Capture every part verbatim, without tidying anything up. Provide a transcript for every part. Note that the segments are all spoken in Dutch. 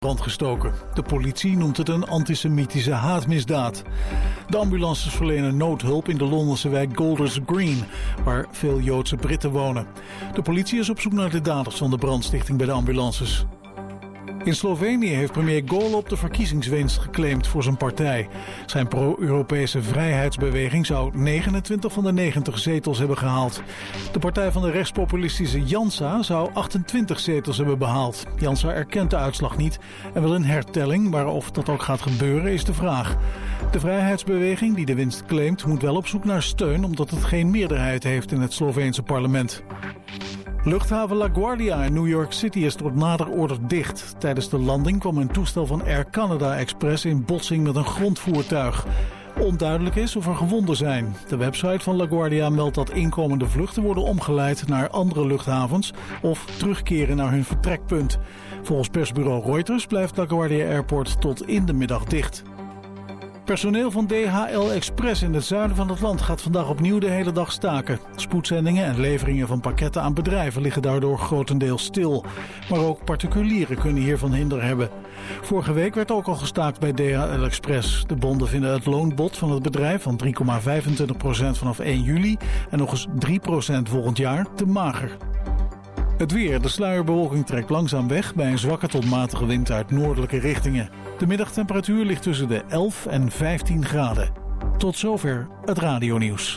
brand gestoken. De politie noemt het een antisemitische haatmisdaad. De ambulances verlenen noodhulp in de Londense wijk Golders Green, waar veel Joodse Britten wonen. De politie is op zoek naar de daders van de brandstichting bij de ambulances. In Slovenië heeft premier Golob de verkiezingswinst geclaimd voor zijn partij. Zijn pro-Europese vrijheidsbeweging zou negenentwintig van de negentig zetels hebben gehaald. De partij van de rechtspopulistische Janša zou achtentwintig zetels hebben behaald. Janša erkent de uitslag niet en wil een hertelling, maar of dat ook gaat gebeuren is de vraag. De vrijheidsbeweging die de winst claimt moet wel op zoek naar steun omdat het geen meerderheid heeft in het Sloveense parlement. Luchthaven LaGuardia in New York City is tot nader order dicht. Tijdens de landing kwam een toestel van Air Canada Express in botsing met een grondvoertuig. Onduidelijk is of er gewonden zijn. De website van LaGuardia meldt dat inkomende vluchten worden omgeleid naar andere luchthavens of terugkeren naar hun vertrekpunt. Volgens persbureau Reuters blijft LaGuardia Airport tot in de middag dicht. Personeel van D H L Express in het zuiden van het land gaat vandaag opnieuw de hele dag staken. Spoedzendingen en leveringen van pakketten aan bedrijven liggen daardoor grotendeels stil. Maar ook particulieren kunnen hiervan hinder hebben. Vorige week werd ook al gestaakt bij D H L Express. De bonden vinden het loonbod van het bedrijf van drie komma vijfentwintig procent vanaf één juli en nog eens drie procent volgend jaar te mager. Het weer. De sluierbewolking trekt langzaam weg bij een zwakke tot matige wind uit noordelijke richtingen. De middagtemperatuur ligt tussen de elf en vijftien graden. Tot zover het radionieuws.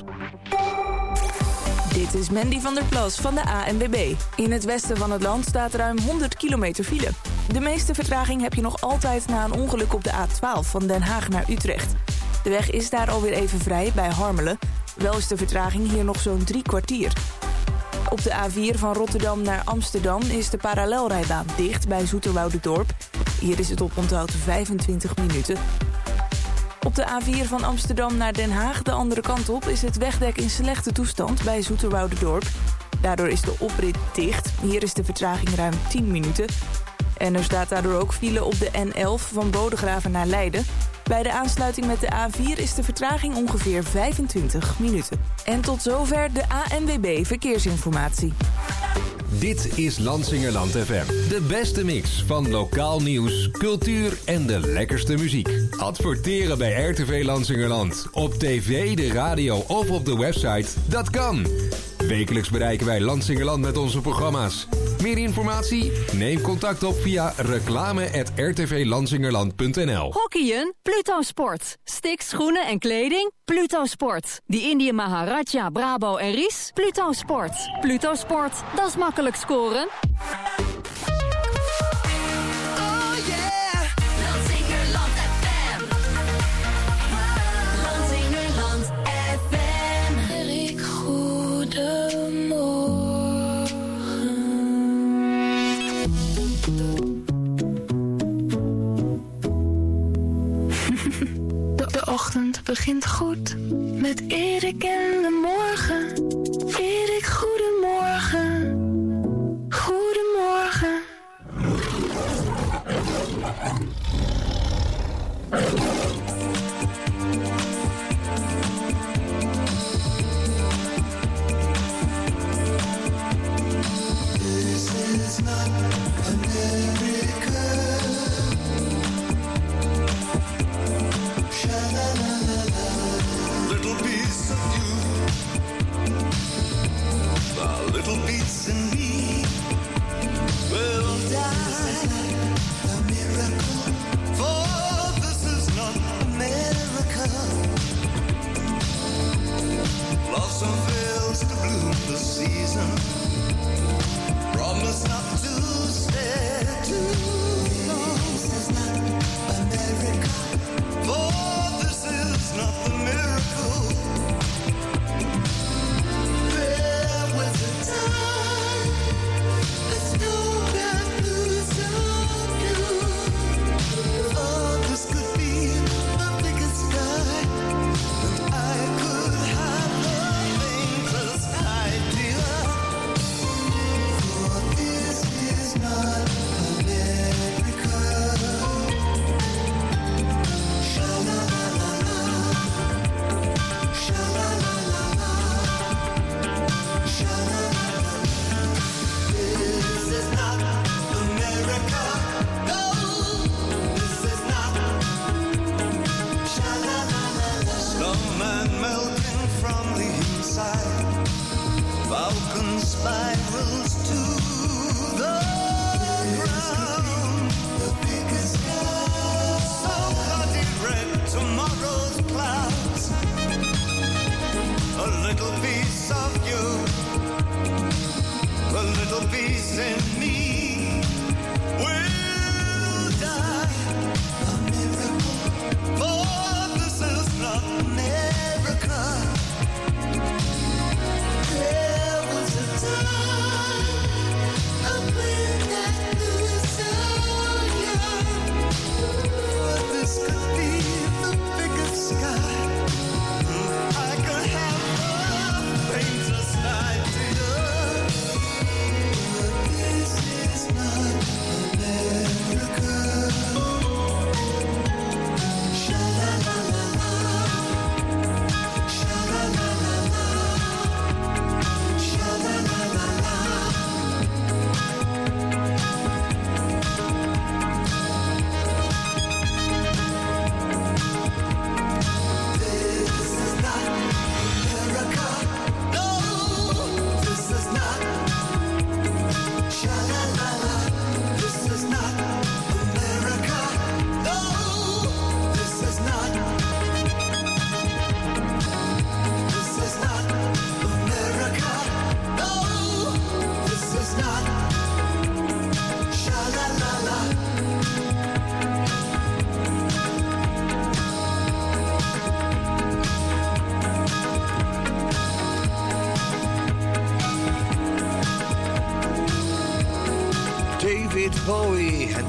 Dit is Mandy van der Plas van de A N W B. In het westen van het land staat ruim honderd kilometer file. De meeste vertraging heb je nog altijd na een ongeluk op de A twaalf van Den Haag naar Utrecht. De weg is daar alweer even vrij bij Harmelen. Wel is de vertraging hier nog zo'n drie kwartier. Op de A vier van Rotterdam naar Amsterdam is de parallelrijbaan dicht bij Zoeterwouderdorp. Hier is het op onthoud vijfentwintig minuten. Op de A vier van Amsterdam naar Den Haag de andere kant op is het wegdek in slechte toestand bij Zoeterwouderdorp. Daardoor is de oprit dicht. Hier is de vertraging ruim tien minuten. En er staat daardoor ook file op de N elf van Bodegraven naar Leiden. Bij de aansluiting met de A vier is de vertraging ongeveer vijfentwintig minuten. En tot zover de A N W B Verkeersinformatie. Dit is Lansingerland F M. De beste mix van lokaal nieuws, cultuur en de lekkerste muziek. Adverteren bij R T V Lansingerland. Op tv, de radio of op de website. Dat kan. Wekelijks bereiken wij Lansingerland met onze programma's. Meer informatie? Neem contact op via reclame at r t v lansingerland punt n l. Hockeyen? Pluto Sport. Sticks, schoenen en kleding? Pluto Sport. Die Indië Maharaja, Brabo en Ries? Pluto Sport. Pluto Sport, dat is makkelijk scoren. De ochtend begint goed met Erik en de morgen. Erik, goedemorgen. Goedemorgen. This is not America. Little piece of you, a little piece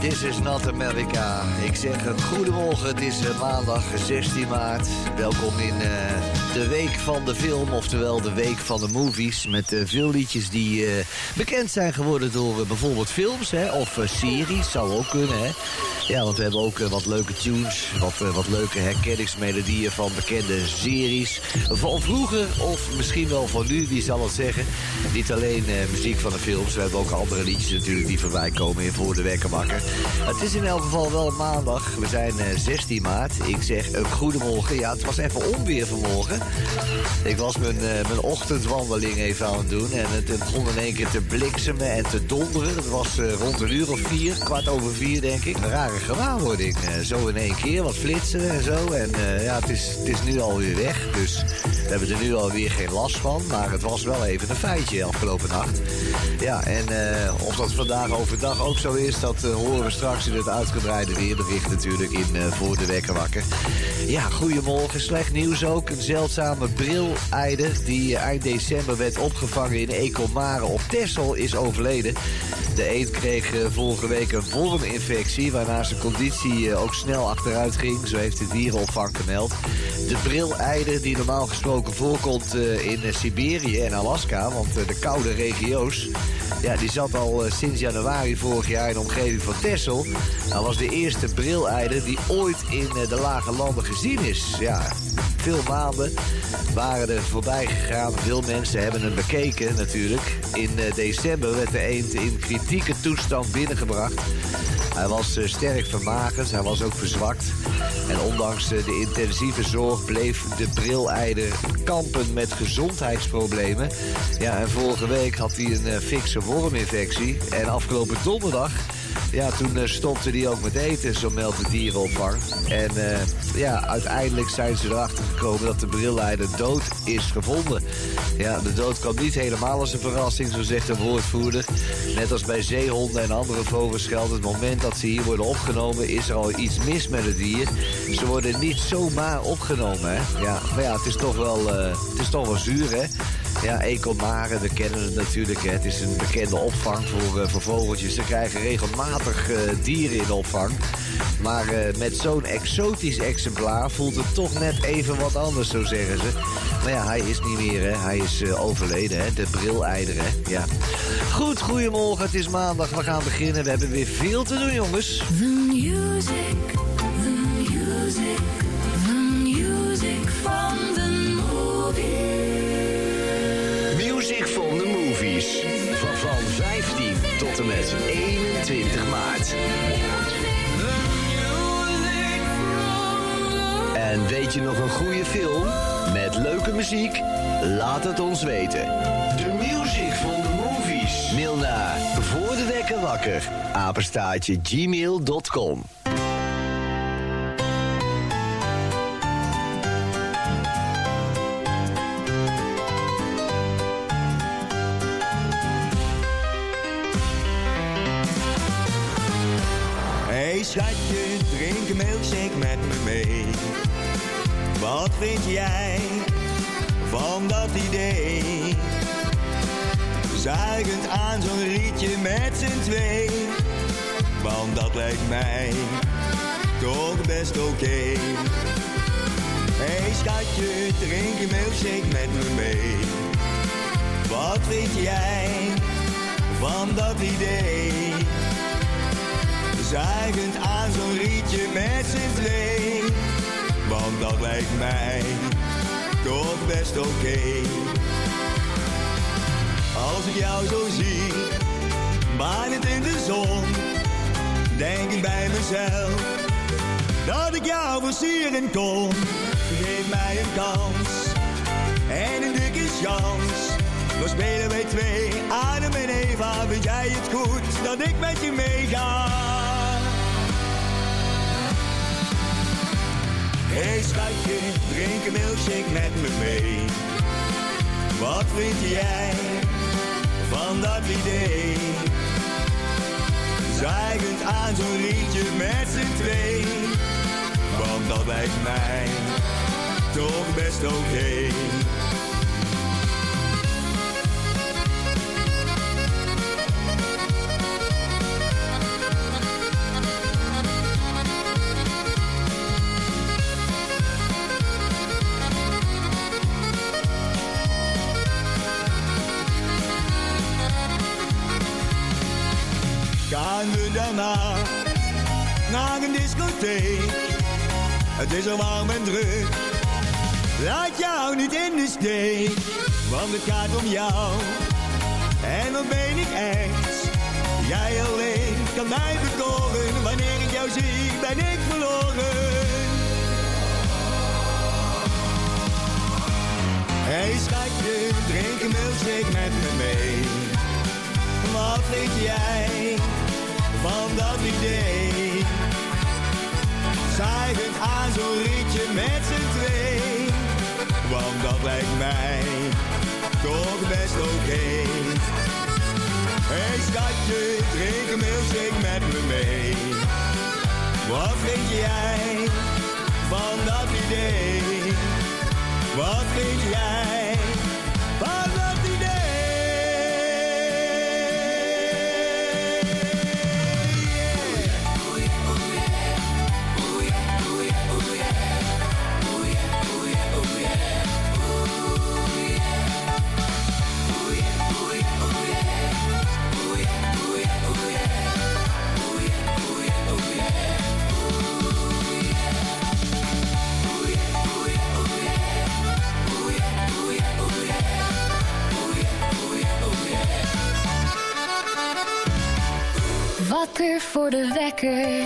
This is not America. Ik zeg een goedemorgen, het is uh, maandag zestien maart. Welkom in uh, de week van de film, oftewel de week van de movies. Met uh, veel liedjes die uh, bekend zijn geworden door uh, bijvoorbeeld films, hè, of uh, series, zou ook kunnen, hè. Ja, want we hebben ook uh, wat leuke tunes, wat, uh, wat leuke herkenningsmelodieën van bekende series. Van vroeger, of misschien wel van nu, wie zal het zeggen. Niet alleen uh, muziek van de films, we hebben ook andere liedjes natuurlijk die voorbij komen in Voor de Wekkerwakker. Het is in elk geval wel maandag, we zijn uh, zestien maart. Ik zeg een goedemorgen, ja, het was even onweer vanmorgen. Ik was mijn, uh, mijn ochtendwandeling even aan het doen en het, het begon in één keer te bliksemen en te donderen. Het was uh, rond een uur of vier, kwart over vier denk ik. Een rare gewaarwording, uh, zo in één keer, wat flitsen en zo. En uh, ja, het is, het is nu alweer weg, dus we hebben er nu alweer geen last van. Maar het was wel even een feitje afgelopen nacht. Ja, en uh, of dat vandaag overdag ook zo is, dat uh, horen we straks in het uitgebreide weerbericht natuurlijk in uh, Voor de Wekkerwakker. Ja, goedemorgen. Slecht nieuws ook. Een zeldzame brileider die uh, eind december werd opgevangen in Ecomare op Texel is overleden. De eend kreeg uh, vorige week een worminfectie, waarna zijn conditie uh, ook snel achteruit ging. Zo heeft de dierenopvang gemeld. De brileider die normaal gesproken voorkomt uh, in uh, Siberië en Alaska, want uh, de koude regio's, ja, die zat al uh, sinds januari vorig jaar in de omgeving van Texel. Hij was de eerste brileider die ooit in uh, de lage landen gezien is. Ja, veel maanden waren er voorbij gegaan. Veel mensen hebben hem bekeken natuurlijk. In uh, december werd de eend in kritieke toestand binnengebracht. Hij was uh, sterk vermagerd, hij was ook verzwakt. En ondanks uh, de intensieve zorg bleef de brileider kampen met gezondheidsproblemen. Ja, en vorige week had hij een uh, fikse worminfectie. En afgelopen donderdag, ja, toen uh, stopte hij ook met eten, zo meldt de dierenopvang. En uh, ja, uiteindelijk zijn ze erachter gekomen dat de brileider dood is gevonden. Ja, de dood kwam niet helemaal als een verrassing, zo zegt de woordvoerder. Net als bij zeehonden en andere vogels geldt, het moment dat ze hier worden opgenomen, is er al iets mis met het dier. Ze worden niet zomaar opgenomen, hè. Ja, maar ja, het is toch wel, uh, het is toch wel zuur, hè. Ja, Ecomare, we kennen het natuurlijk. Hè. Het is een bekende opvang voor, uh, voor vogeltjes. Ze krijgen regelmatig uh, dieren in opvang. Maar uh, met zo'n exotisch exemplaar voelt het toch net even wat anders, zo zeggen ze. Maar ja, hij is niet meer, hè. Hij is uh, overleden, hè. De brileider, hè. Ja. Goed, goedemorgen. Het is maandag. We gaan beginnen. We hebben weer veel te doen, jongens. The music, the music, the music from the movies. Music from the movies. Van, van vijftien tot en met eenentwintig maart. En weet je nog een goede film met leuke muziek? Laat het ons weten. The music from the movies. Mail naar Voor de Wekkerwakker, apenstaartje gmail dot com. Hey schatje, drink een milkshake met me mee. Wat vind jij van dat idee? Zuigend aan zo'n rietje met z'n twee. Want dat lijkt mij toch best oké. Okay. Hey schatje, drink een milkshake met me mee. Wat vind jij van dat idee? Zuigend aan zo'n rietje met z'n twee. Want dat lijkt mij toch best oké. Okay. Als ik jou zo zie, wanend in de zon, denk ik bij mezelf dat ik jou versieren kon. Geef mij een kans en een dikke chans. We spelen wij twee, Adam en Eva. Vind jij het goed dat ik met je meega? Hey schatje, drink een milkshake met me mee. Wat vind jij van dat idee? Zuigend aan zo'n rietje met z'n twee. Want dat lijkt mij toch best oké. Okay. naar een discotheek. Het is zo warm en druk. Laat jou niet in de steek, want het gaat om jou. En dan ben ik echt. Jij alleen kan mij bekoren. Wanneer ik jou zie, ben ik verloren. Hey schatje, drink een milkshake met me mee. Wat vind jij van dat idee? Zwijgend aan zo'n ritje met z'n twee. Want dat lijkt mij toch best oké. Okay. Hey schatje, drink een milkshake met me mee. Wat vind jij van dat idee? Wat vind jij van dat idee? Wakker voor de wekker.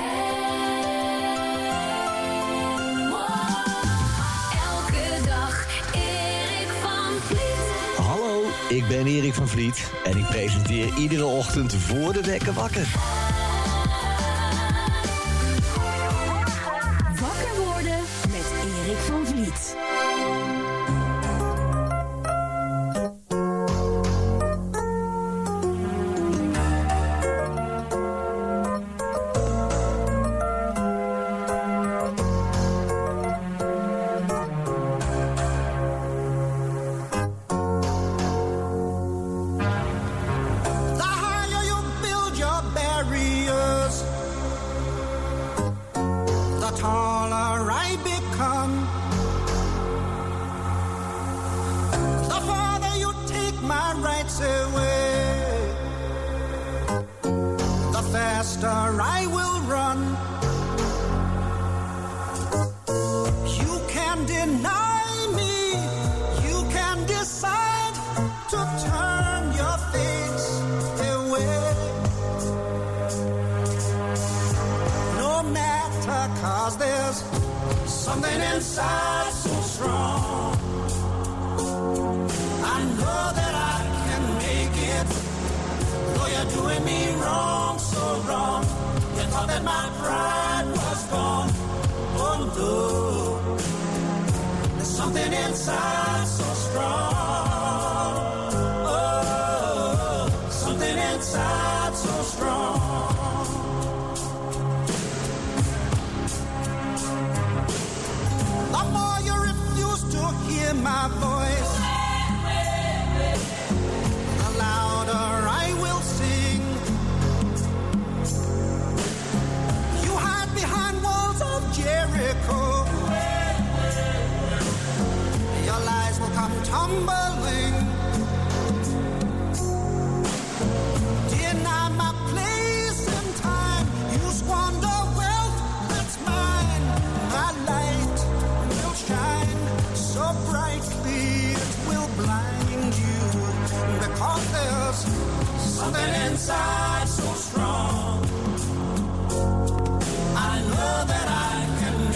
Elke dag Erik van Vliet. Hallo, ik ben Erik van Vliet en ik presenteer iedere ochtend voor de wekker wakker. Wakker worden met Erik van Vliet.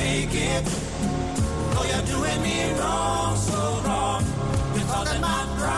Though you're doing me wrong, so wrong. You thought that my pride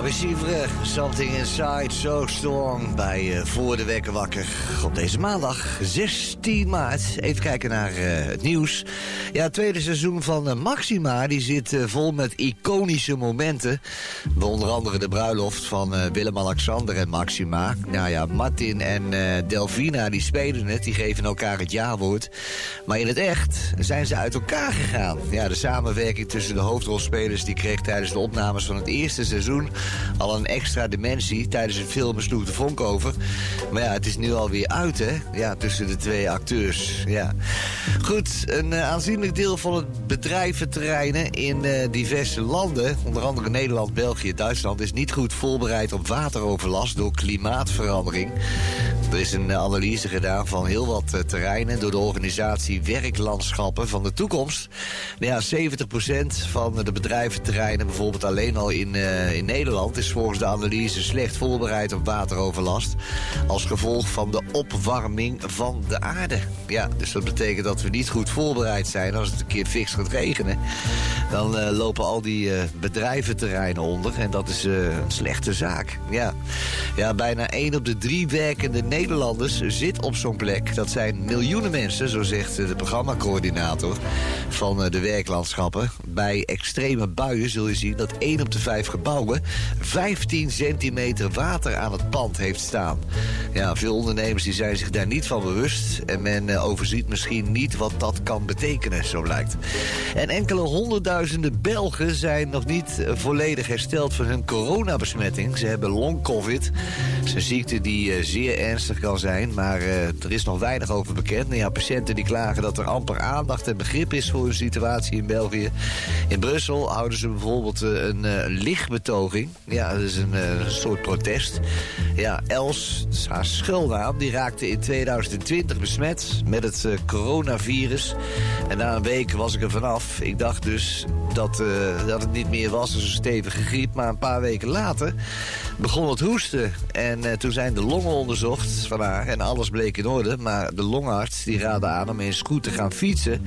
Barbie Sivre, Something Inside So Strong bij uh, Voor de Wekker Wakker op deze maandag zestien maart. Even kijken naar uh, het nieuws. Ja, het tweede seizoen van uh, Maxima die zit uh, vol met iconische momenten. Onder andere de bruiloft van uh, Willem-Alexander en Maxima. Nou ja, Martin en uh, Delvina die spelen het, die geven elkaar het ja-woord. Maar in het echt zijn ze uit elkaar gegaan. Ja, de samenwerking tussen de hoofdrolspelers die kreeg tijdens de opnames van het eerste seizoen al een extra dimensie. Tijdens het filmen sloeg de vonk over. Maar ja, het is nu alweer uit, hè? Ja, tussen de twee acteurs. Ja. Goed, een uh, aanzienlijk deel van het bedrijventerreinen in uh, diverse landen, onder andere Nederland, België, Duitsland, is niet goed voorbereid op wateroverlast door klimaatverandering. Er is een uh, analyse gedaan van heel wat uh, terreinen door de organisatie Werklandschappen van de Toekomst. Nou ja, zeventig procent van de bedrijventerreinen, bijvoorbeeld alleen al in, uh, in Nederland, is volgens de analyse slecht voorbereid op wateroverlast als gevolg van de opwarming van de aarde. Ja, dus dat betekent dat we niet goed voorbereid zijn als het een keer fix gaat regenen. Dan uh, lopen al die uh, bedrijventerreinen onder en dat is uh, een slechte zaak. Ja. Ja, bijna één op de drie werkende Nederlanders zit op zo'n plek. Dat zijn miljoenen mensen, zo zegt uh, de programmacoördinator van uh, de Werklandschappen. Bij extreme buien zul je zien dat één op de vijf gebouwen vijftien centimeter water aan het pand heeft staan. Ja, veel ondernemers die zijn zich daar niet van bewust en men uh, overziet misschien niet wat dat kan betekenen, zo blijkt. En enkele honderdduizenden Belgen zijn nog niet uh, volledig hersteld van hun coronabesmetting. Ze hebben long-covid. Het is een ziekte die uh, zeer ernstig kan zijn, maar uh, er is nog weinig over bekend. Nou ja, patiënten die klagen dat er amper aandacht en begrip is voor hun situatie in België. In Brussel houden ze bijvoorbeeld uh, een uh, lichtbetoging. Ja, dat is een uh, soort protest. Ja, Els, dat is haar schuilnaam, die raakte in tweeduizend twintig besmet met het uh, coronavirus. En na een week was ik er vanaf. Ik dacht dus dat, uh, dat het niet meer was als een stevige griep. Maar een paar weken later begon het hoesten. En uh, toen zijn de longen onderzocht van haar en alles bleek in orde. Maar de longarts die raadde aan om eens goed te gaan fietsen.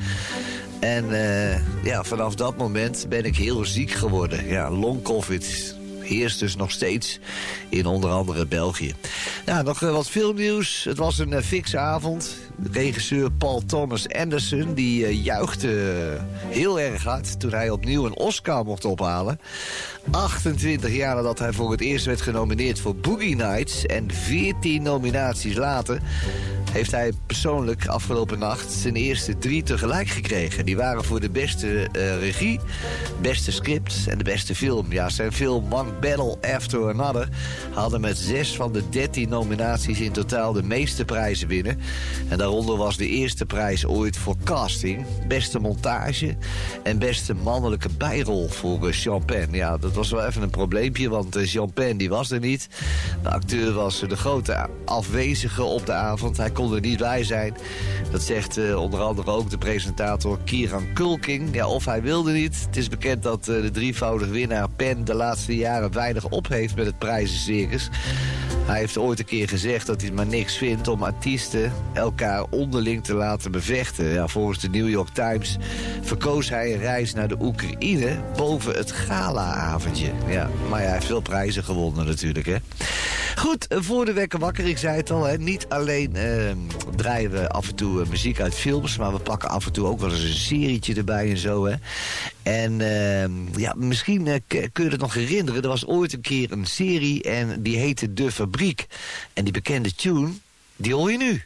En uh, ja, vanaf dat moment ben ik heel ziek geworden. Ja, long-covid heerst dus nog steeds in onder andere België. Nou, nog uh, wat filmnieuws. Het was een uh, fikse avond. Regisseur Paul Thomas Anderson die uh, juichte uh, heel erg hard toen hij opnieuw een Oscar mocht ophalen. achtentwintig jaar nadat hij voor het eerst werd genomineerd voor Boogie Nights en veertien nominaties later heeft hij persoonlijk afgelopen nacht zijn eerste drie tegelijk gekregen. Die waren voor de beste uh, regie, beste script en de beste film. Ja, zijn film One Battle After Another haalde met zes van de dertien nominaties in totaal de meeste prijzen binnen. En daaronder was de eerste prijs ooit voor casting, beste montage en beste mannelijke bijrol voor uh, Sean Penn. Ja, dat was wel even een probleempje, want uh, Sean Penn die was er niet. De acteur was uh, de grote afwezige op de avond. Hij kon er niet bij zijn. Dat zegt uh, onder andere ook de presentator Kieran Culkin. Ja, of hij wilde niet. Het is bekend dat uh, de drievoudig winnaar Penn de laatste jaren weinig op heeft met het prijzencircus. Hij heeft ooit een keer gezegd dat hij het maar niks vindt om artiesten elkaar onderling te laten bevechten. Ja, volgens de New York Times verkoos hij een reis naar de Oekraïne boven het gala-avondje. Ja, maar ja, hij heeft veel prijzen gewonnen natuurlijk, hè. Goed, voor de wekker wakker, ik zei het al, hè, niet alleen eh, draaien we af en toe uh, muziek uit films, maar we pakken af en toe ook wel eens een serietje erbij en zo, hè. En uh, ja, misschien uh, kun je het nog herinneren, er was ooit een keer een serie en die heette De Fabriek. En die bekende tune, die hoor je nu.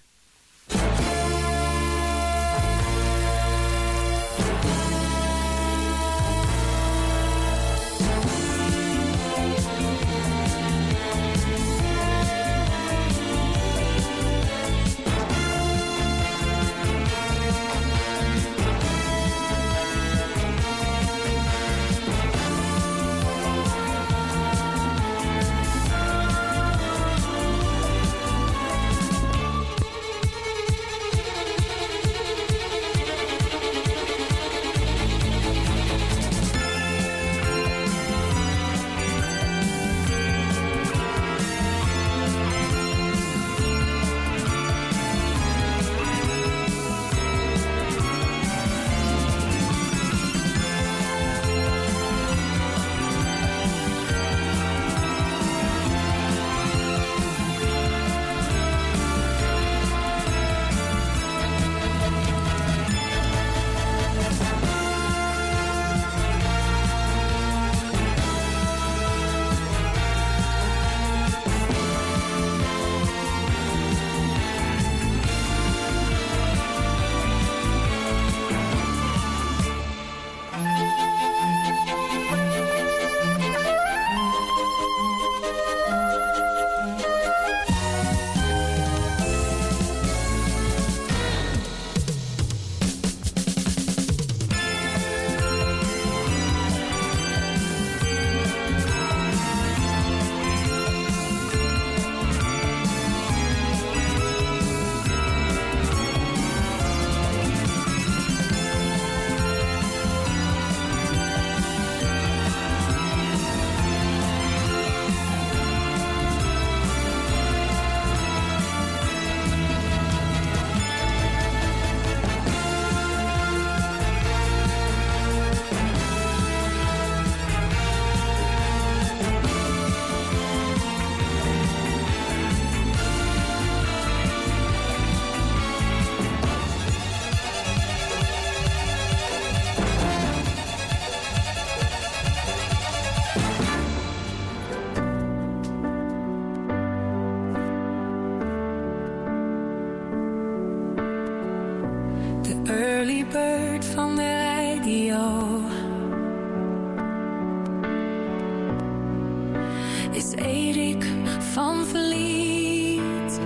is Erik van Vliet.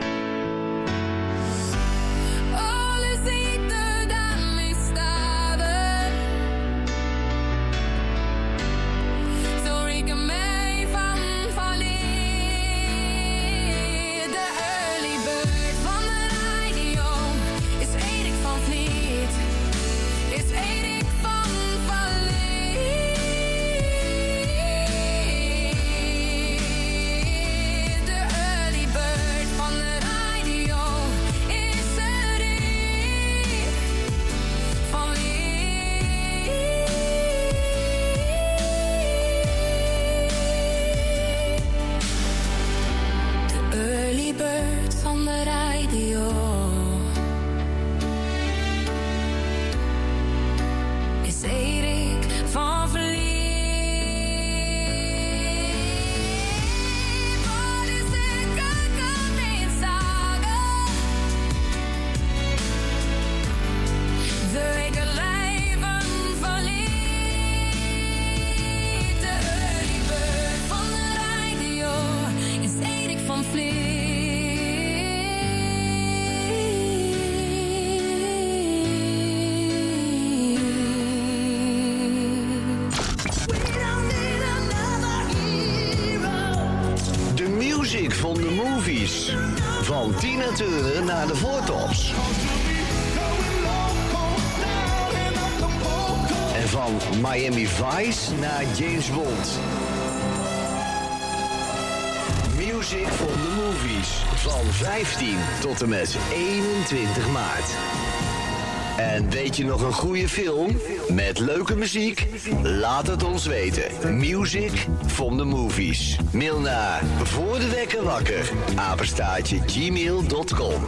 Alle ziekten en misdaden, zo reken mij van Vliet. De early bird van de radio is Erik van Vliet. Is Erik van Vliet. De early bird van de radio is Erik van Vliet. De early bird van de radio is Erik van Vliet. Wat is de keuken in zagen? De weken lijven van Vliet. De early bird van de radio is Erik van Vliet. De music van de movies. Van Tina Turner naar de Voortops. En van Miami Vice naar James Bond. Music van de movies. Van vijftien tot en met eenentwintig maart. En weet je nog een goede film met leuke muziek? Laat het ons weten. Music from the movies. Mail naar voor de wekker wakker. apenstaartje gmail punt com.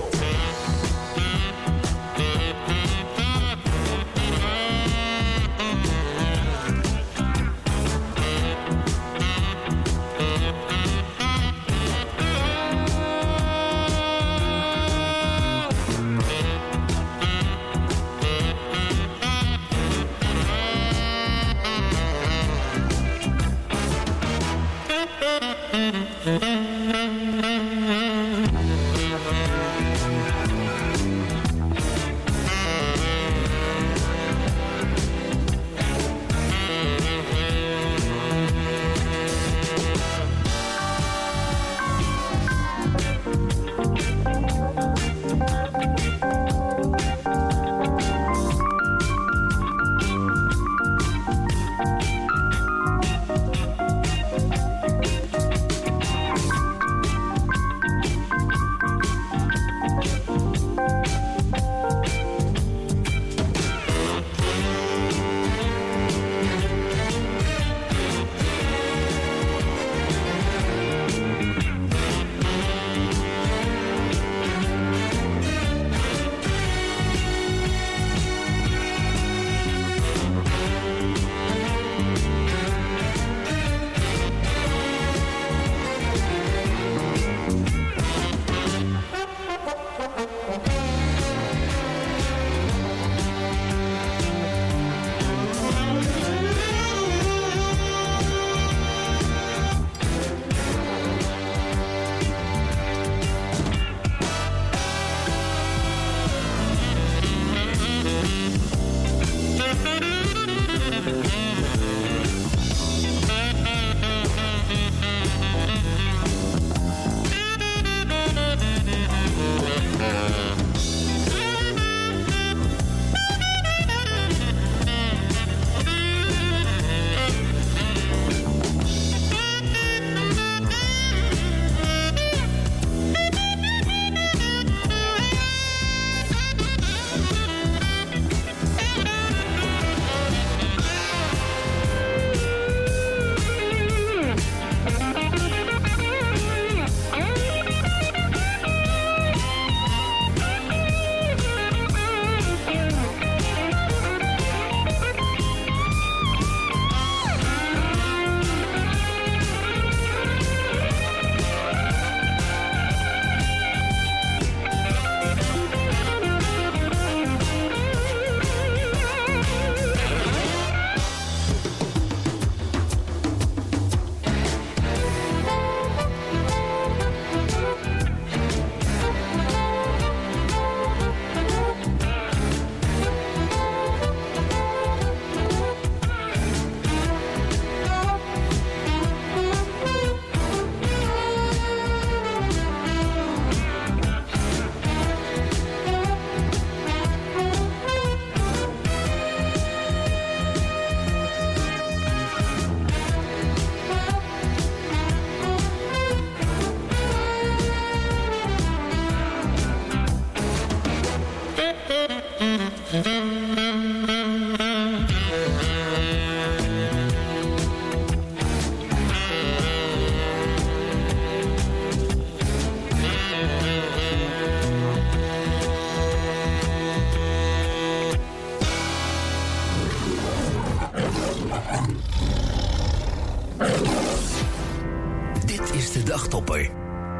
Dit is de Dagtopper.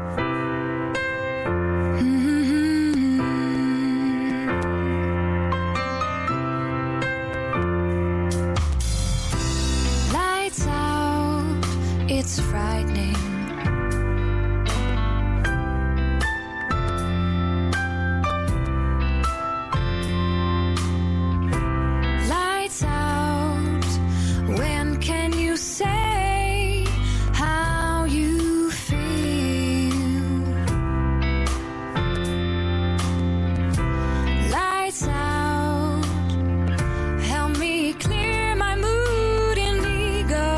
Lights out, it's frightening. Lights out, when can you say how you feel? Lights out, help me clear my mood, indigo.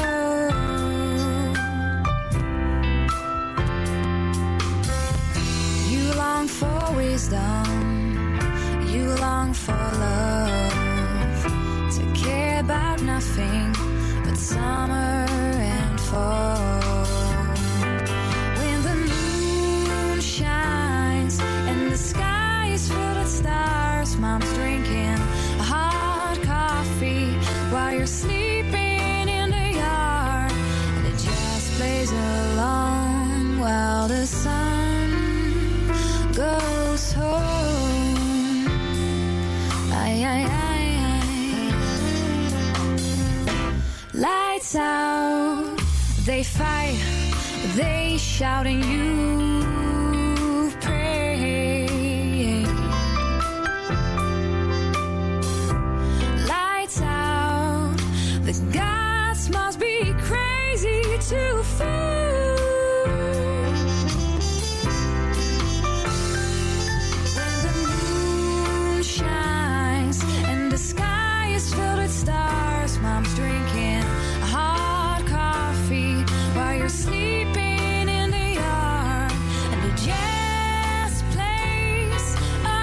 You long for wisdom, you long for love, to care about nothing but summer and fall. When the moon shines and the sky is filled with stars, mom's drinking a hot coffee while you're sleeping in the yard, and it just plays along while the sun goes home. Ay, ay, ay, ay. Lights out, they fight, they shout and you pray. Lights out, the gods must be crazy to fool. When the moon shines and the sky is filled with stars, mom's drinking a hot coffee while you're sleeping in the yard, and it just plays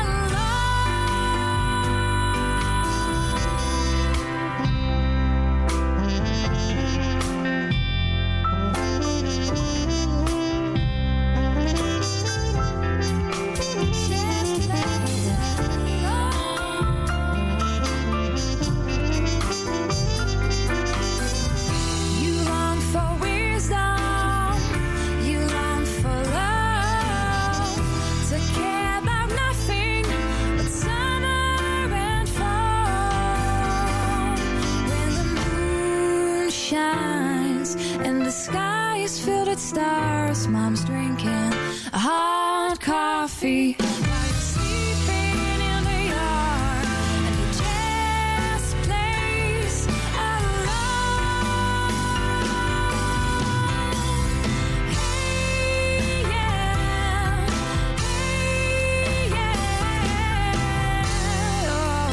You long for wisdom, you long for love, to care about nothing but summer and fall. When the moon shines and the sky is filled with stars, mom's drinking a hot coffee while you're sleeping in the yard, and it just plays along. Hey, yeah, hey, yeah, oh,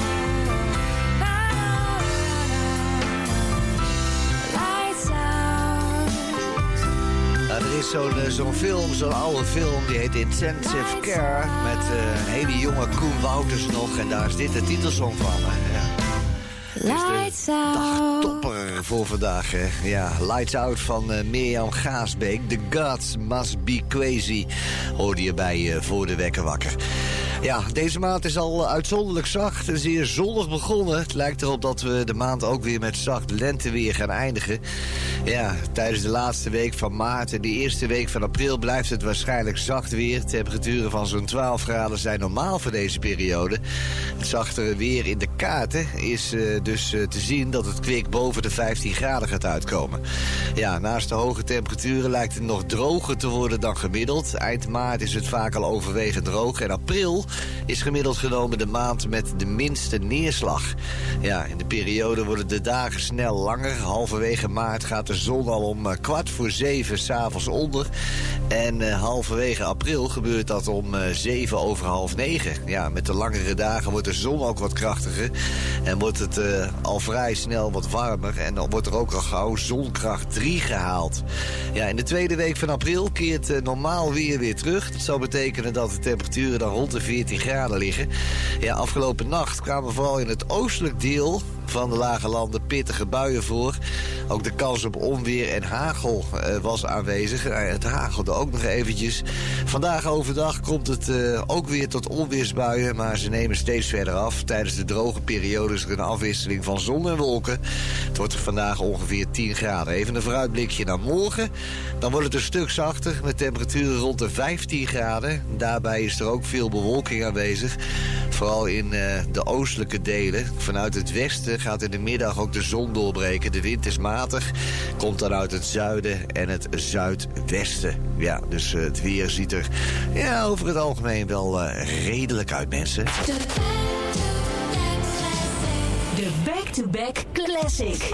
lights out. Nou, er is zo'n eh, zo'n film, zo'n oude film, die heet Intensive Care. Met eh, een hele jonge Koen Wouters nog. En daar is dit de titelsong van. Hè. Ja. Lights out. Topper voor vandaag. Hè. Ja, Lights Out van eh, Mirjam Gaasbeek. The Gods Must Be Crazy. Hoorde je bij eh, Voor de Wekker Wakker. Ja, deze maand is al uitzonderlijk zacht en zeer zonnig begonnen. Het lijkt erop dat we de maand ook weer met zacht lenteweer gaan eindigen. Ja, tijdens de laatste week van maart en de eerste week van april blijft het waarschijnlijk zacht weer. Temperaturen van zo'n twaalf graden zijn normaal voor deze periode. Het zachtere weer in de kaarten is uh, dus uh, te zien dat het kwik boven de vijftien graden gaat uitkomen. Ja, naast de hoge temperaturen lijkt het nog droger te worden dan gemiddeld. Eind maart is het vaak al overwegend droog en april is gemiddeld genomen de maand met de minste neerslag. Ja, in de periode worden de dagen snel langer. Halverwege maart gaat de zon al om uh, kwart voor zeven 's avonds onder. En uh, halverwege april gebeurt dat om uh, zeven over half negen. Ja, met de langere dagen wordt de zon ook wat krachtiger. En wordt het uh, al vrij snel wat warmer. En dan wordt er ook al gauw zonkracht drie gehaald. Ja, in de tweede week van april keert uh, normaal weer weer terug. Dat zou betekenen dat de temperaturen dan rond de veertien graden liggen. Ja, afgelopen nacht kwamen vooral in het oostelijk deel van de lage landen pittige buien voor. Ook de kans op onweer en hagel uh, was aanwezig. Uh, het hagelde ook nog eventjes. Vandaag overdag komt het uh, ook weer tot onweersbuien, maar ze nemen steeds verder af. Tijdens de droge periode is er een afwisseling van zon en wolken. Het wordt vandaag ongeveer tien graden. Even een vooruitblikje naar morgen. Dan wordt het een stuk zachter met temperaturen rond de vijftien graden. Daarbij is er ook veel bewolking aanwezig. Vooral in uh, de oostelijke delen. Vanuit het westen gaat in de middag ook de zon doorbreken. De wind is matig. Komt dan uit het zuiden en het zuidwesten. Ja, dus uh, het weer ziet er ja, over het algemeen wel uh, redelijk uit, mensen. De Back-to-Back Classic.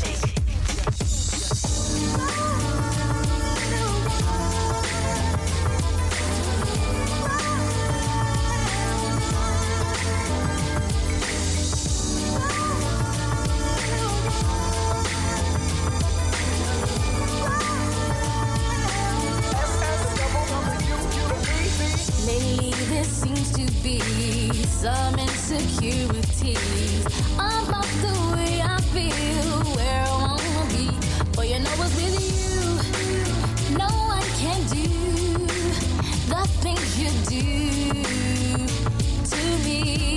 Some insecurities about the way I feel, where I wanna be. But you know it's with you, no one can do the things you do to me.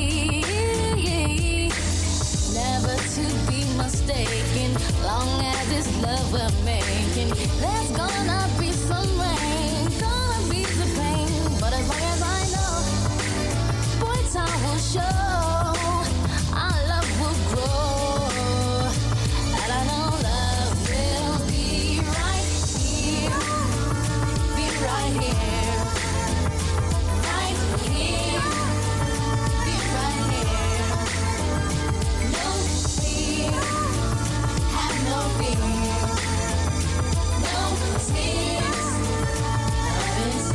Never to be mistaken, long as it's love we're making. There's gonna be some rain, gonna be the pain, but as long as I know, time will show, our love will grow, and I know love will be right here, be right here, right here, be right here. No fear, have no fear, no tears, love is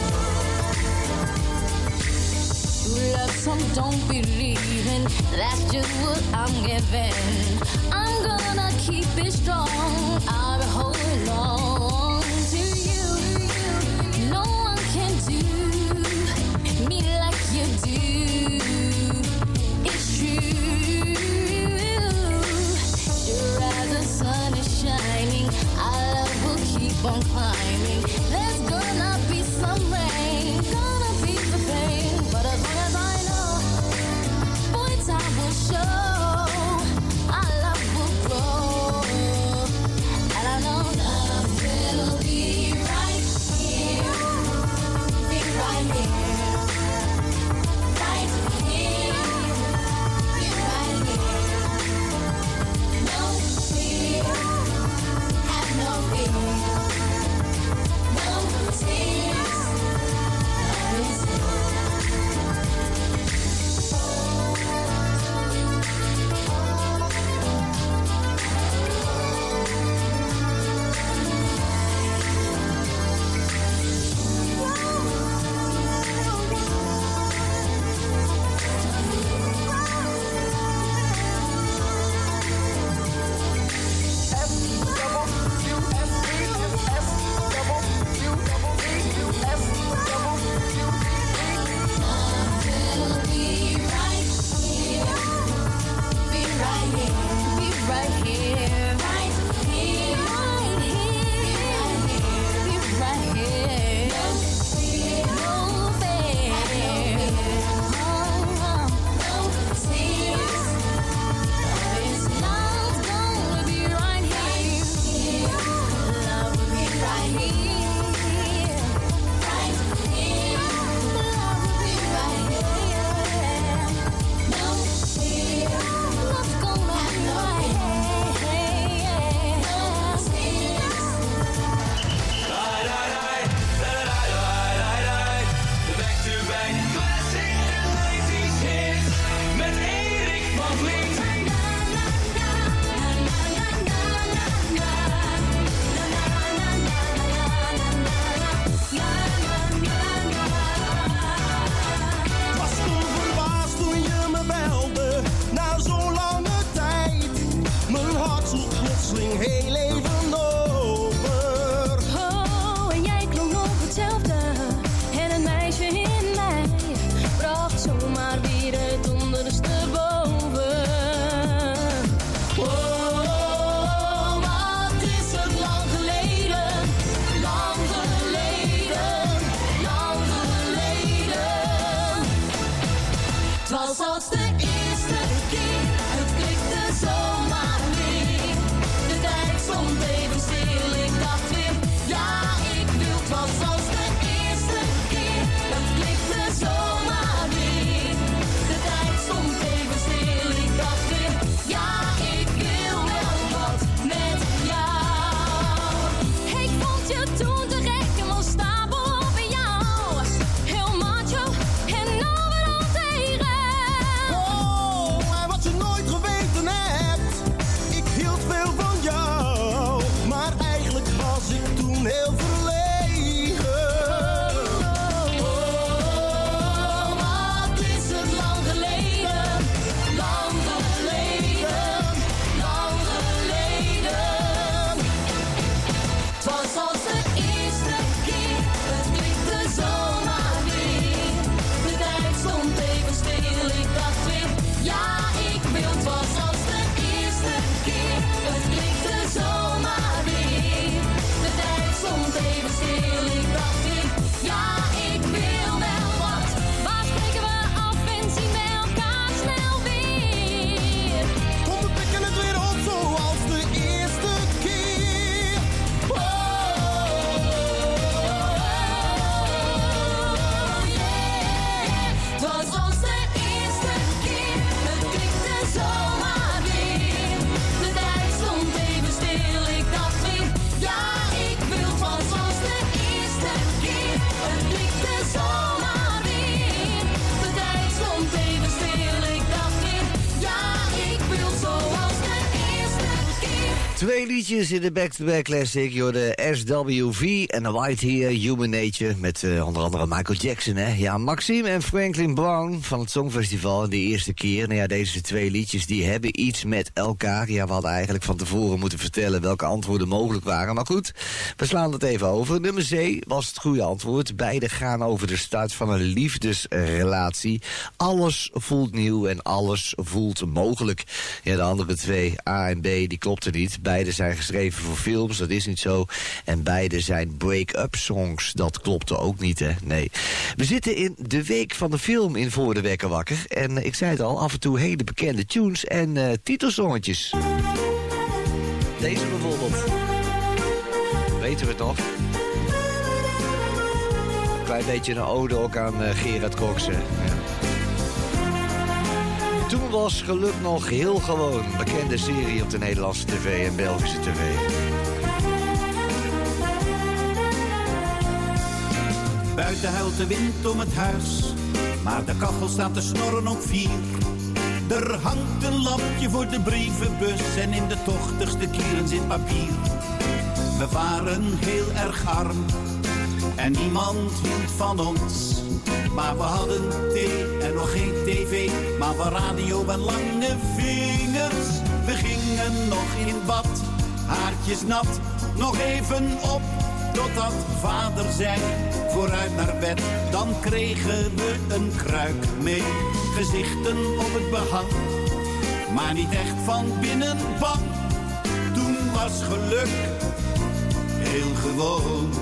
love, some don't believe in. That's just what I'm giving. I'm gonna keep it strong. I'll be holding on to you. No one can do me like you do. It's true. Sure as the sun is shining, our love will keep on climbing. There's gonna be some rain, gonna be the pain, but as long as I know, boy, time will show, our love will grow, and I know love will be right here, be right here, right here, be right here. No fear, have no fear, no Twee liedjes in de back-to-back classic. Joh, de S W V en de White Here, Human Nature. Met uh, onder andere Michael Jackson, hè. Ja, Maxime en Franklin Brown van het Songfestival. De eerste keer. Nou ja, deze twee liedjes die hebben iets met elkaar. Ja, we hadden eigenlijk van tevoren moeten vertellen welke antwoorden mogelijk waren. Maar goed, we slaan het even over. Nummer C was het goede antwoord. Beide gaan over de start van een liefdesrelatie. Alles voelt nieuw en alles voelt mogelijk. Ja, de andere twee, A en B, die klopten niet. Beide zijn geschreven voor films, dat is niet zo. En beide zijn break-up songs, dat klopte ook niet, hè? Nee. We zitten in de week van de film in Voor de Wekker Wakker. En uh, ik zei het al, af en toe hele bekende tunes en uh, titelsongetjes. Deze bijvoorbeeld. Weten we het nog? Een klein beetje een ode ook aan uh, Gerard Coxen. Ja. Toen was geluk nog heel gewoon. Bekende serie op de Nederlandse tv en Belgische tv. Buiten huilt de wind om het huis, maar de kachel staat te snorren op vier. Er hangt een lampje voor de brievenbus en in de tochtigste kieren zit papier. We waren heel erg arm en niemand hield van ons. Maar we hadden thee en nog geen tv, maar we radio en lange vingers. We gingen nog in bad, haartjes nat, nog even op, totdat vader zei, vooruit naar bed. Dan kregen we een kruik mee, gezichten op het behang, maar niet echt van binnen bang. Toen was geluk heel gewoon.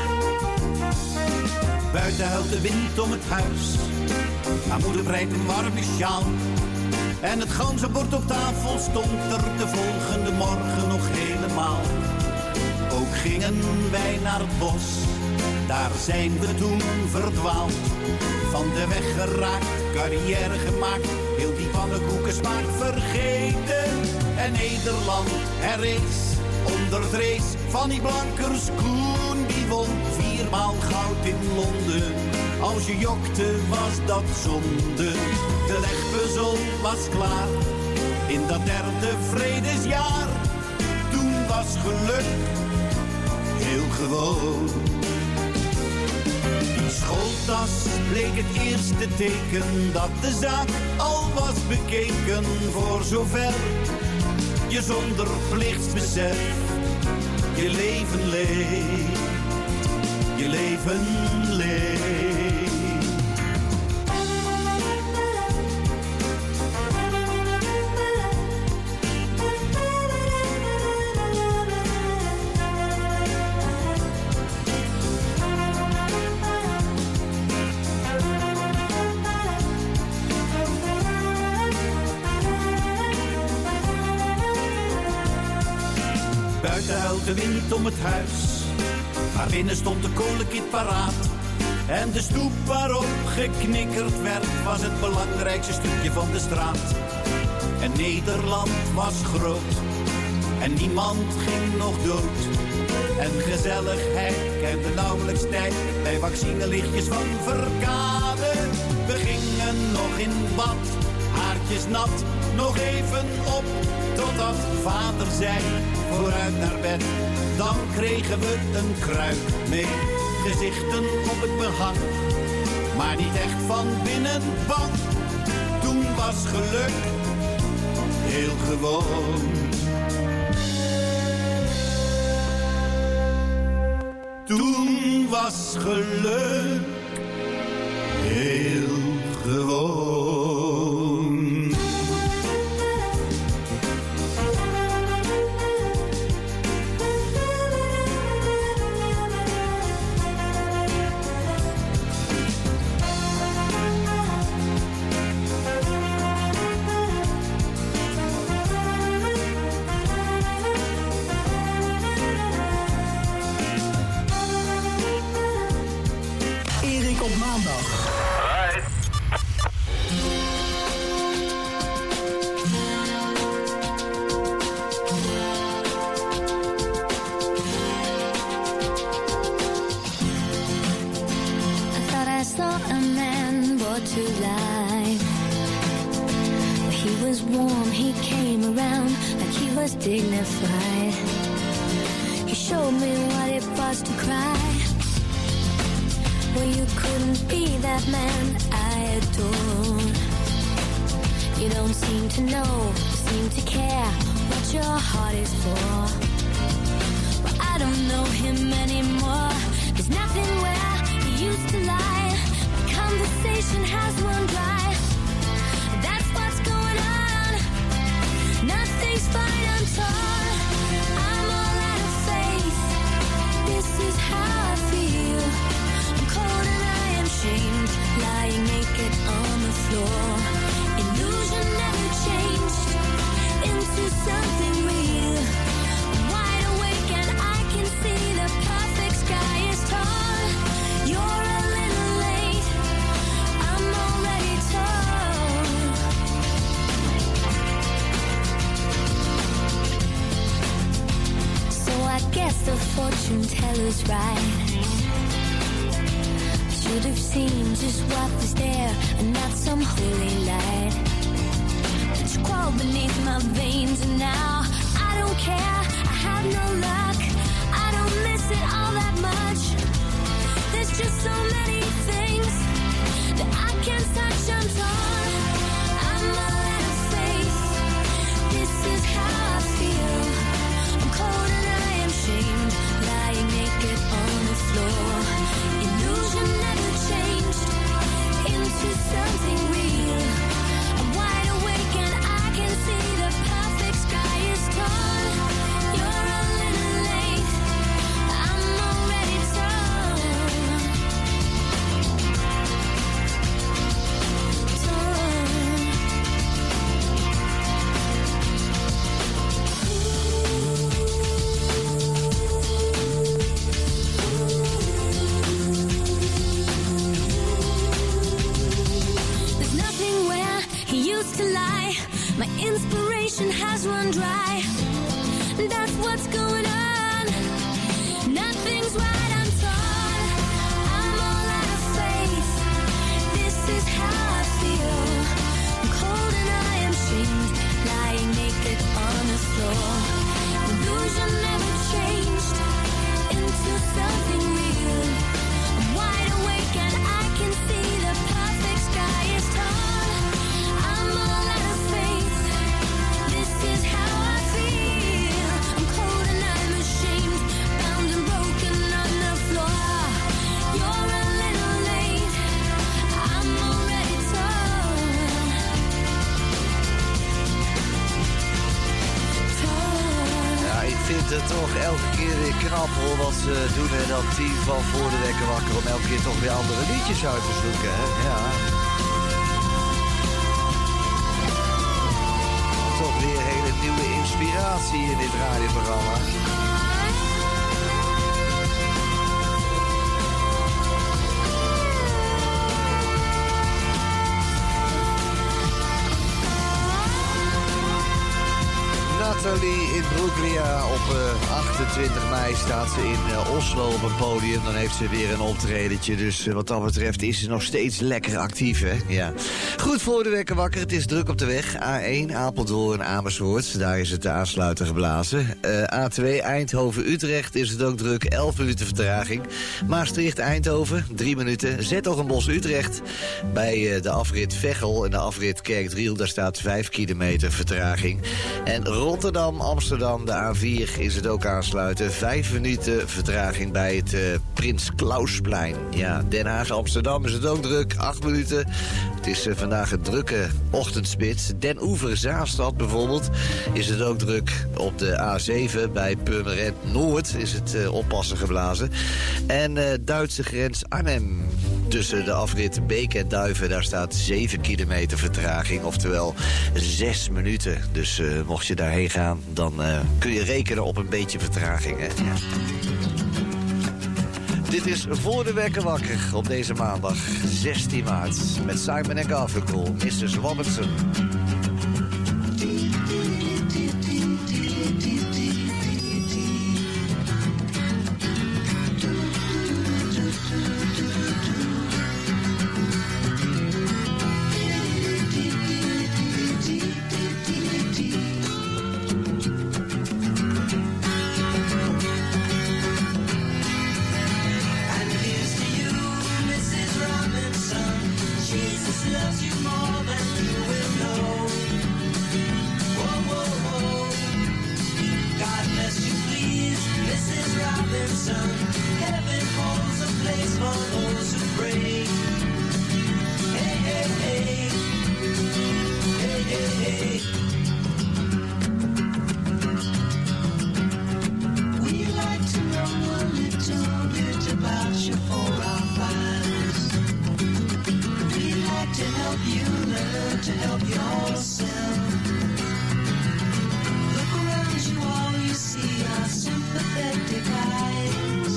Buiten huilt de wind om het huis, maar moeder breidt een warme sjaal. En het ganzenbord op tafel stond er de volgende morgen nog helemaal. Ook gingen wij naar het bos, daar zijn we toen verdwaald. Van de weg geraakt, carrière gemaakt, heel die pannenkoekensmaak vergeten. En Nederland herrees onder het race van die Blankers Koen. Die won viermaal goud in Londen. Als je jokte was dat zonde. De legpuzzel was klaar in dat derde vredesjaar. Toen was geluk heel gewoon. Die schooltas bleek het eerste teken dat de zaak al was bekeken. Voor zover je zonder plichtsbesef je leven leeft, je leven leeft. Buiten huilt de wind om het huis, maar binnen stond de kolenkit paraat. En de stoep waarop geknikkerd werd was het belangrijkste stukje van de straat. En Nederland was groot en niemand ging nog dood. En gezelligheid kende nauwelijks tijd bij vaccinelichtjes van Verkade. We gingen nog in bad, haartjes nat, nog even op, totdat vader zei, vooruit naar bed. Dan kregen we een kruik mee, gezichten op het behang, maar niet echt van binnen bang. Toen was geluk heel gewoon. Toen was geluk heel gewoon. Erik op maandag. To life. He was warm, he came around like he was dignified. You showed me what it was to cry. Well, you couldn't be that man I adore. You don't seem to know, seem to care what your heart is for. Well, I don't know him anymore. There's nothing where he used to lie. The conversation has run dry. That's what's going on. Nothing's fine, I'm torn. I'm all out of faith. This is how I feel. I'm cold and I am shamed, lying naked on the floor. Illusion never changed into something real. I'm wide awake and I can see the perfect sky is torn. You're a little late. I'm already torn. So I guess the fortune teller's right. Should have seen just what was there and not some holy light. But you crawled beneath my veins and now I don't care, I have no luck. I don't miss it all that much. There's just so many things that I can't touch, I'm torn. I'm all out of faith. This is how I feel. I'm cold and I am shamed, lying naked on the floor. Illusion never changed into something real. I'm wide awake and I can see the perfect sky is torn. You're a little late. I'm already torn. Torn. There's nothing where he used to lie. My inspiration has run dry. That's what's going on. Nothing's right, I'm torn. I'm all out of faith. This is how I feel. I'm cold and I am shamed, lying naked on the floor. Illusion never changed into something real. I'm wide awake and I can see the perfect sky is torn. I'm all out of faith. This is how I feel. I'm cold and I'm ashamed, bound and broken on the floor. You're a little late. I'm already torn. Torn. Ja, ik vind het toch elke keer weer knap hoor, wat ze doen in dat team van Voor de Wekker Wakker, om elke keer toch weer andere liedjes uit te zoeken, hè? Ja. Toch weer hele nieuwe inspiratie in dit radioprogramma. Nathalie in Bruglia op uh, achtentwintig mei staat ze in uh, Oslo op een podium. Dan heeft ze weer een optredentje. Dus uh, wat dat betreft is ze nog steeds lekker actief, hè? Ja. Goed, Voor de Wekker Wakker. Het is druk op de weg. A één, Apeldoorn, Amersfoort. Daar is het de aansluiter geblazen. Uh, A twee, Eindhoven-Utrecht is het ook druk. elf minuten vertraging. Maastricht-Eindhoven, drie minuten. Zetogenbosch-Utrecht. Bij uh, de afrit Veghel en de afrit Kerkdriel. Daar staat vijf kilometer vertraging. En Rotterdam-Amsterdam, de A vier, is het ook aansluiten. Vijf minuten vertraging bij het uh, Prins Klausplein. Ja, Den Haag-Amsterdam is het ook druk. Acht minuten. Het is uh, vandaag een drukke ochtendspits. Den Oever-Zaanstad bijvoorbeeld is het ook druk. Op de A zeven bij Purmerend Noord is het uh, oppassen geblazen. En uh, Duitse grens Arnhem. Tussen de afrit Beek en Duiven, daar staat zeven kilometer vertraging. Oftewel zes minuten. Dus uh, mocht je daarheen gaan, dan uh, kun je rekenen op een beetje vertraging. Hè? Ja. Dit is Voor de Wekker Wakker op deze maandag zestien maart. Met Simon en Garfunkel, missus Robinson. Robinson. Heaven holds a place for those who pray. Hey, hey, hey. Hey, hey, hey. We like to know a little bit about you for our lives. We like to help you learn to help yourself. Look around you, all you see are sympathetic eyes.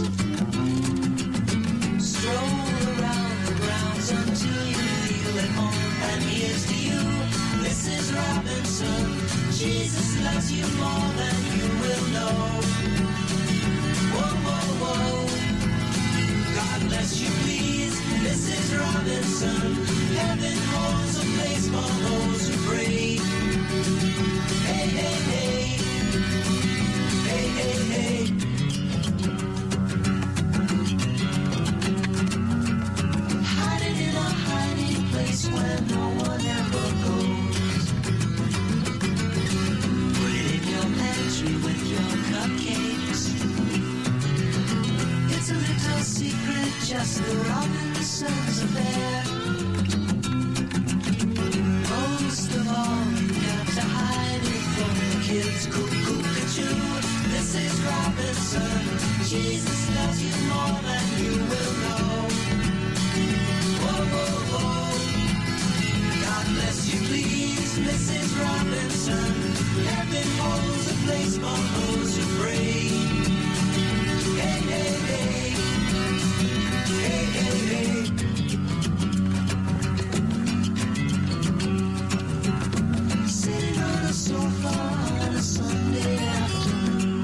Stroll around the grounds until you feel at home. And here's to you, Missus Robinson. Jesus loves you more than you will know. Whoa, whoa, whoa. God bless you, please, Missus Robinson. Heaven holds a place for those who pray. Hey, hey, hey. Hey, hey, hey. Hiding in a hiding place where no one ever goes. Put it in your pantry with your cupcakes. It's a little secret, just the Robinsons affair. Most of all, you got to hide it from the kids. Cuckoo-cuckoo, Missus Robinson. Jesus loves you more than you will know. Whoa, whoa, whoa. God bless you, please, Missus Robinson. Heaven holds a place for those who pray. Hey, hey, hey. Hey, hey, hey. Sitting on a sofa on a Sunday afternoon,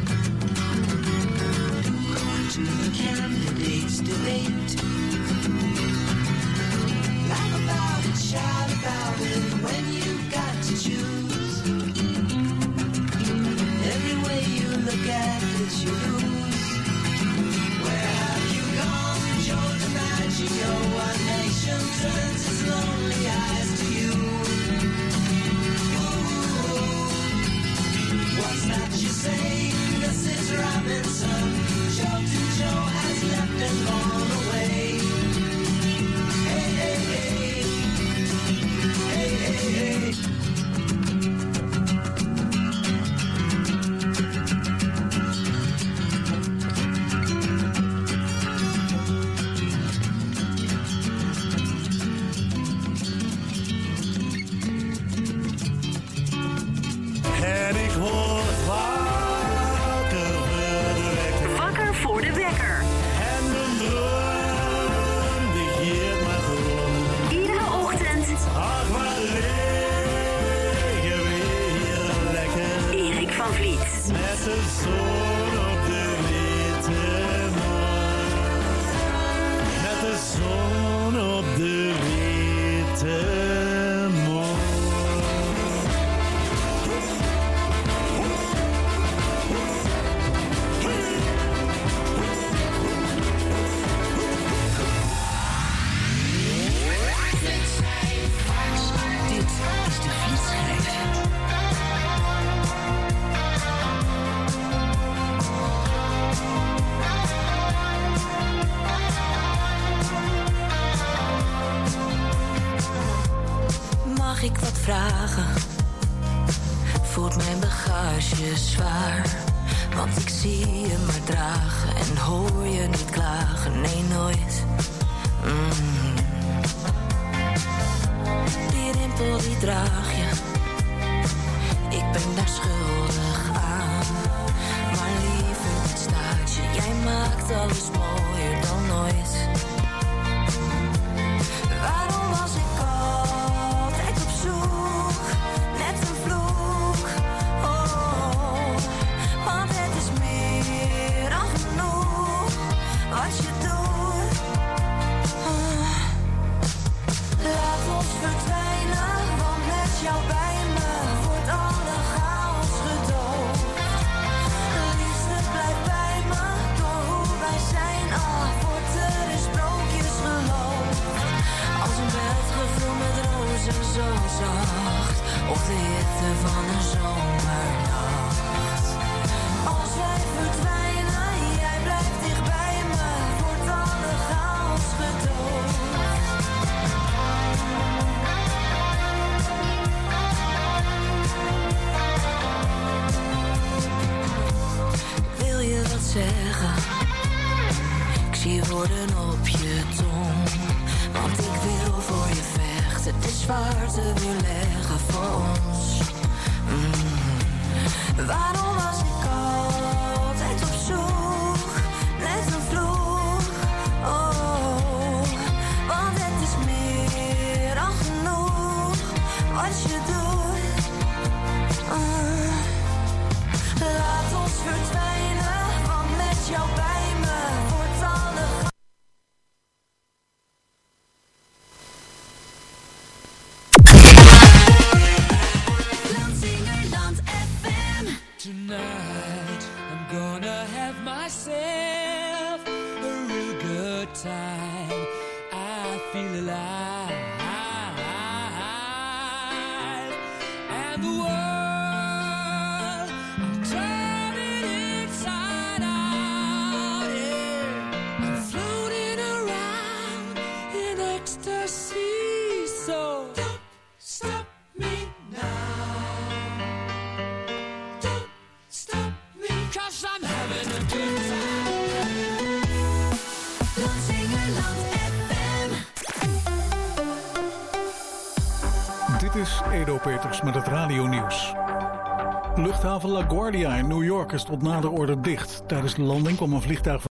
going to the candidates' debate. Laugh about it, shout about it when you've got to choose. Every way you look at it, you lose. Where have you gone, Joe DiMaggio? Our nation turns its lonely eyes to you. Ooh, what's that you say, Missus Robinson? Joe to Joe has left and gone away. Hey, hey, hey. Hey, hey, hey. En ik word wakker voor de wekker. Wakker voor de wekker. En mijn droom, die geeft me rond. Iedere ochtend. Ach, wat liggen we hier lekker. Erik van Vliet. Met de zon op de witte morgen. Met de zon op de witte morgen. Dit is de Vlietschijf. Mag ik wat vragen? Voelt mijn bagage zwaar? Want ik zie je maar dragen en hoor je niet klagen, nee nooit. Mm. Die rimpel die draag je, ik ben daar schuldig aan. Maar liever dit staat je, jij maakt alles mooier dan ooit. Waarom was ik altijd op zoek, net een vloek? Oh, want het is meer dan genoeg wat je doet. Oh. Laat ons verdwijnen, want met jou bij me wordt alle chaos gedoofd. Liefste blijf bij me, door hoe wij zijn. zeggen. Ik zie woorden op je tong, want ik wil voor je vechten. De zwaarte weer leggen voor ons. Mm. Waarom was ik altijd op zoek, net een vloek? Oh, want het is meer dan genoeg wat je doet. Uh, laat ons verdwijnen, want met jou bij me wordt alle... Tonight, I'm gonna have myself a real good time. I feel alive, and the world, I'm turning inside out. Yeah, I'm floating around in ecstasy. So don't stop me now. Cause I'm having a good time. Lansingerland F M. Dit is Edo Peters met het radionieuws. Luchthaven LaGuardia in New York is tot nader orde dicht. Tijdens de landing kwam een vliegtuig